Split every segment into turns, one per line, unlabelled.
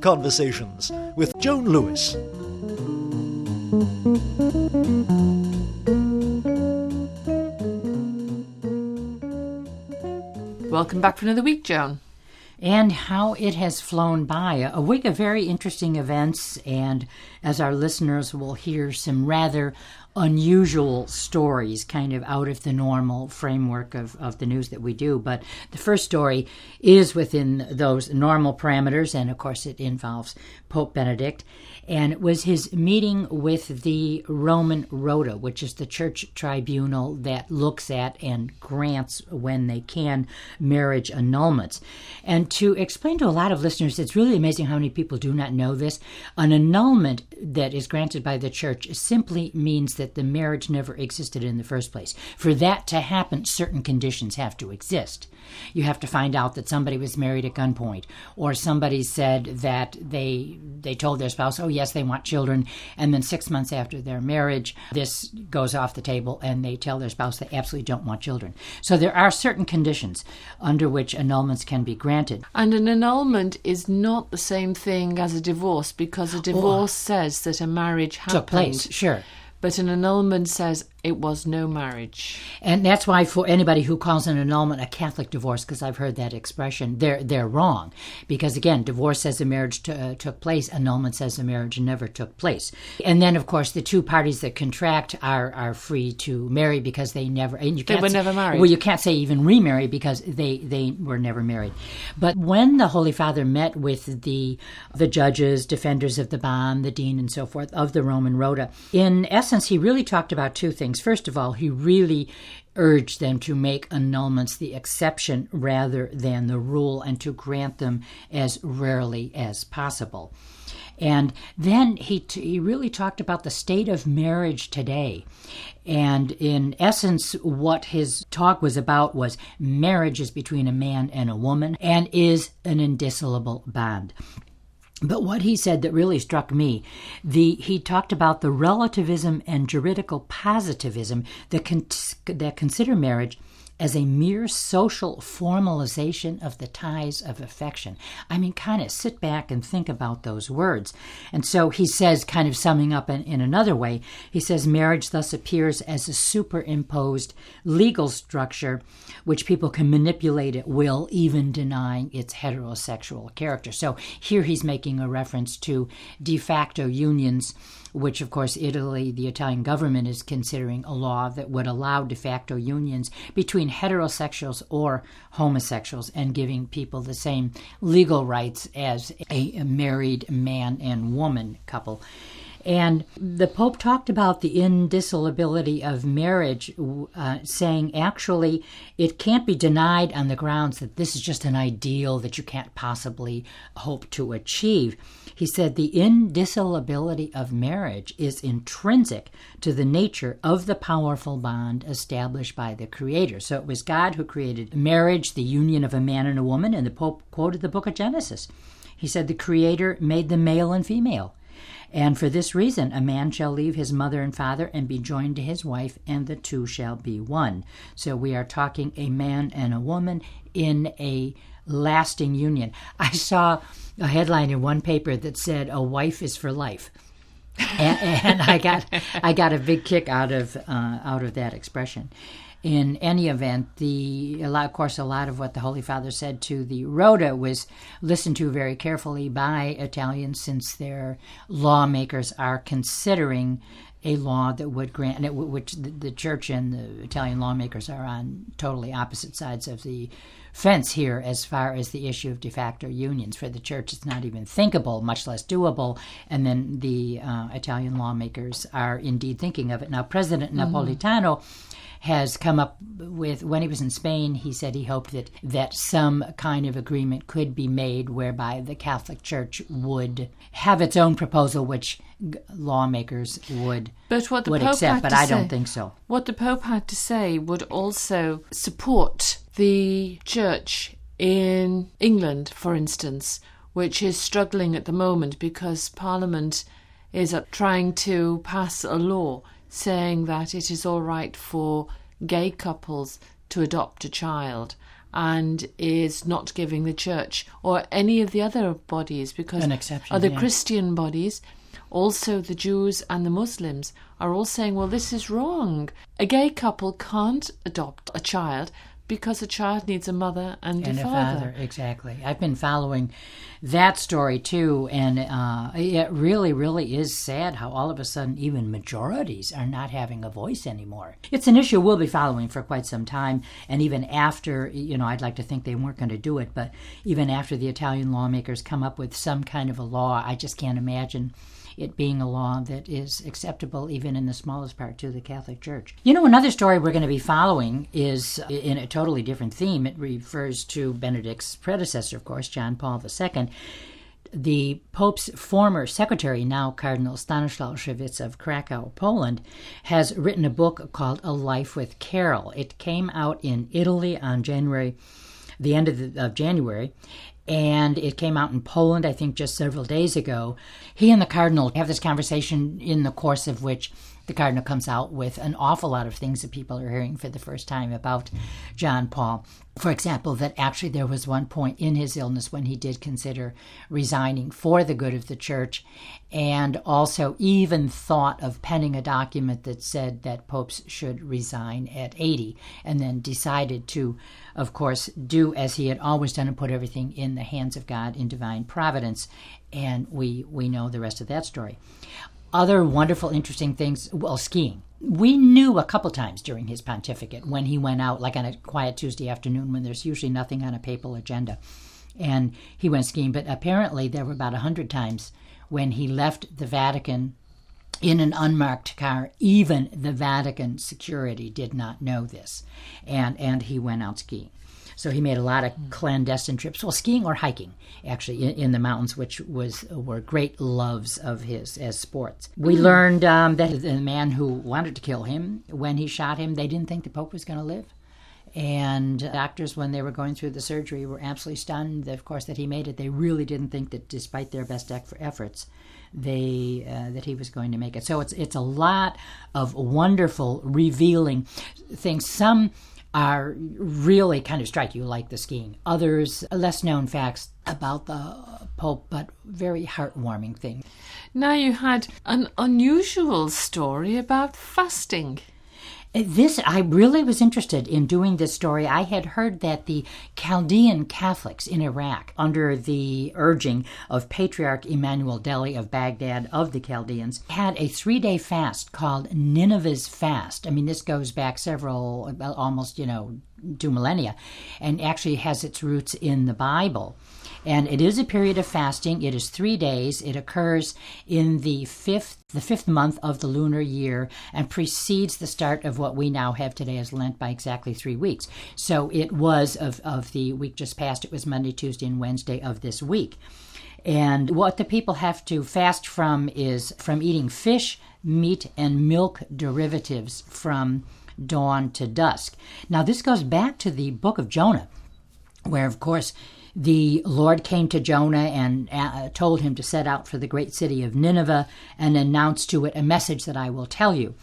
Conversations with Joan Lewis.
Welcome back for another week, Joan.
And how it has flown by. A week of very interesting events, and as our listeners will hear, some rather unusual stories, kind of out of the normal framework of the news that we do. But the first story is within those normal parameters, and of course it involves Pope Benedict. And it was his meeting with the Roman Rota, which is the church tribunal that looks at and grants, when they can, marriage annulments. And to explain to a lot of listeners, it's really amazing how many people do not know this. An annulment that is granted by the church simply means that the marriage never existed in the first place. For that to happen, certain conditions have to exist. You have to find out that somebody was married at gunpoint, or somebody said that they told their spouse, oh yes, they want children, and then 6 months after their marriage, this goes off the table and they tell their spouse they absolutely don't want children. So there are certain conditions under which annulments can be granted.
And an annulment is not the same thing as a divorce, because a divorce says that a marriage happened.
Took place, sure.
But an annulment says it was no marriage.
And that's why for anybody who calls an annulment a Catholic divorce, because I've heard that expression, they're wrong. Because again, divorce says a marriage took place, annulment says a marriage never took place. And then, of course, the two parties that contract are free to marry because they never... And you can't
they were never married.
Well, you can't say even remarry because they were never married. But when the Holy Father met with the judges, defenders of the bond, the dean and so forth of the Roman Rota, in essence, he really talked about two things. First of all, he really urged them to make annulments the exception rather than the rule, and to grant them as rarely as possible. And then he really talked about the state of marriage today. And in essence, what his talk was about was marriage is between a man and a woman and is an indissoluble bond. But what he said that really struck me, he talked about the relativism and juridical positivism that consider marriage as a mere social formalization of the ties of affection. I mean, kind of sit back and think about those words. And so he says, kind of summing up in another way, he says marriage thus appears as a superimposed legal structure which people can manipulate at will, even denying its heterosexual character. So here he's making a reference to de facto unions, which, of course, Italy, the Italian government, is considering a law that would allow de facto unions between heterosexuals or homosexuals, and giving people the same legal rights as a married man and woman couple. And the Pope talked about the indissolubility of marriage, saying actually it can't be denied on the grounds that this is just an ideal that you can't possibly hope to achieve. He said the indissolubility of marriage is intrinsic to the nature of the powerful bond established by the Creator. So it was God who created marriage, the union of a man and a woman, and the Pope quoted the book of Genesis. He said the Creator made them male and female. And for this reason, a man shall leave his mother and father and be joined to his wife, and the two shall be one. So we are talking a man and a woman in a lasting union. I saw a headline in one paper that said, a wife is for life. and I got a big kick out of that expression. In any event, of course, a lot of what the Holy Father said to the Rota was listened to very carefully by Italians, since their lawmakers are considering a law that would grant, which the Church and the Italian lawmakers are on totally opposite sides of the fence here as far as the issue of de facto unions. For the Church, it's not even thinkable, much less doable, and then the Italian lawmakers are indeed thinking of it. Now, President Napolitano has come up with, when he was in Spain, he said he hoped that some kind of agreement could be made whereby the Catholic Church would have its own proposal, which lawmakers would accept, but I don't think so.
What the Pope had to say would also support the Church in England, for instance, which is struggling at the moment because Parliament is trying to pass a law saying that it is all right for gay couples to adopt a child. and is not giving the church or any of the other bodies, because
an exception,
other
yeah.
Christian bodies, also the Jews and the Muslims, are all saying, well, this is wrong. A gay couple can't adopt a child because a child needs a mother and a father.
Exactly. I've been following that story too, and it really, really is sad how all of a sudden even majorities are not having a voice anymore. It's an issue we'll be following for quite some time, and even after, I'd like to think they weren't going to do it, but even after the Italian lawmakers come up with some kind of a law, I just can't imagine it being a law that is acceptable even in the smallest part to the Catholic Church. Another story we're going to be following is in a totally different theme. It refers to Benedict's predecessor, of course, John Paul II. The Pope's former secretary, now Cardinal Stanislaw Szewicz of Krakow, Poland, has written a book called A Life with Carol. It came out in Italy on the end of January, and it came out in Poland, I think, just several days ago. He and the Cardinal have this conversation in the course of which the Cardinal comes out with an awful lot of things that people are hearing for the first time about John Paul. For example, that actually there was one point in his illness when he did consider resigning for the good of the Church, and also even thought of penning a document that said that popes should resign at 80, and then decided to, of course, do as he had always done and put everything in the hands of God in divine providence. And we know the rest of that story. Other wonderful, interesting things, skiing. We knew a couple times during his pontificate when he went out, like on a quiet Tuesday afternoon when there's usually nothing on a papal agenda, and he went skiing. But apparently there were about 100 times when he left the Vatican in an unmarked car. Even the Vatican security did not know this, and he went out skiing. So he made a lot of clandestine trips, skiing or hiking, actually, in the mountains, which were great loves of his as sports. We learned that the man who wanted to kill him, when he shot him, they didn't think the Pope was going to live. And doctors, when they were going through the surgery, were absolutely stunned, of course, that he made it. They really didn't think that, despite their best efforts, that he was going to make it. So it's a lot of wonderful, revealing things. Some are really kind of strike you, like the skiing. Others, less known facts about the Pope, but very heartwarming things.
Now you had an unusual story about fasting.
I really was interested in doing this story. I had heard that the Chaldean Catholics in Iraq, under the urging of Patriarch Emmanuel Deli of Baghdad of the Chaldeans, had a 3-day fast called Nineveh's Fast. I mean, this goes back almost 2 millennia, and actually has its roots in the Bible. And it is a period of fasting. It is 3 days. It occurs in the fifth month of the lunar year and precedes the start of what we now have today as Lent by exactly 3 weeks. So it was of the week just past. It was Monday, Tuesday, and Wednesday of this week. And what the people have to fast from is from eating fish, meat, and milk derivatives from dawn to dusk. Now, this goes back to the book of Jonah, where, of course, the Lord came to Jonah and told him to set out for the great city of Nineveh and announce to it a message that I will tell you.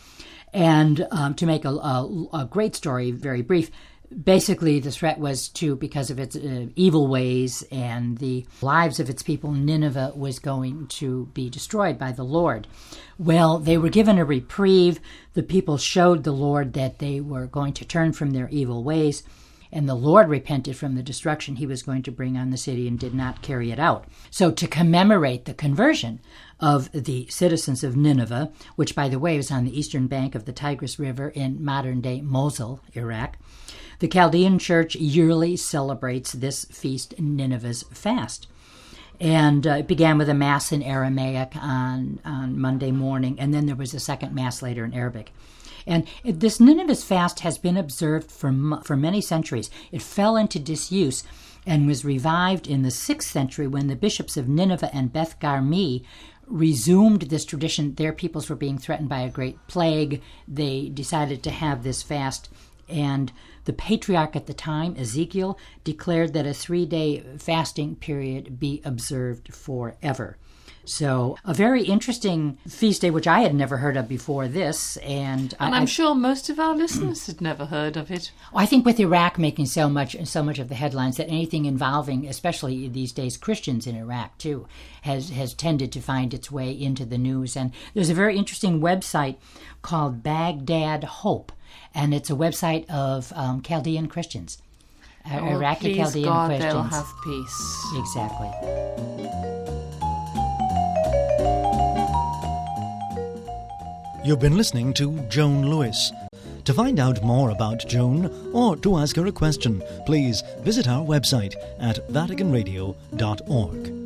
And to make a great story very brief, basically the threat was because of its evil ways and the lives of its people, Nineveh was going to be destroyed by the Lord. Well, they were given a reprieve. The people showed the Lord that they were going to turn from their evil ways, and the Lord repented from the destruction he was going to bring on the city and did not carry it out. So to commemorate the conversion of the citizens of Nineveh, which, by the way, was on the eastern bank of the Tigris River in modern-day Mosul, Iraq, the Chaldean Church yearly celebrates this feast, Nineveh's Fast. And it began with a Mass in Aramaic on Monday morning, and then there was a second Mass later in Arabic. And this Nineveh's Fast has been observed for many centuries. It fell into disuse and was revived in the 6th century when the bishops of Nineveh and Beth Garmi resumed this tradition. Their peoples were being threatened by a great plague. They decided to have this fast, and the patriarch at the time, Ezekiel, declared that a 3-day fasting period be observed forever. So a very interesting feast day, which I had never heard of before this. And
I'm sure most of our listeners had never heard of it.
I think with Iraq making so much of the headlines, that anything involving, especially these days, Christians in Iraq too, has tended to find its way into the news. And there's a very interesting website called Baghdad Hope, and it's a website of Chaldean Christians. Iraqi
please
Chaldean
God,
Christians.
they'll have peace.
Exactly.
You've been listening to Joan Lewis. To find out more about Joan or to ask her a question, please visit our website at vaticanradio.org.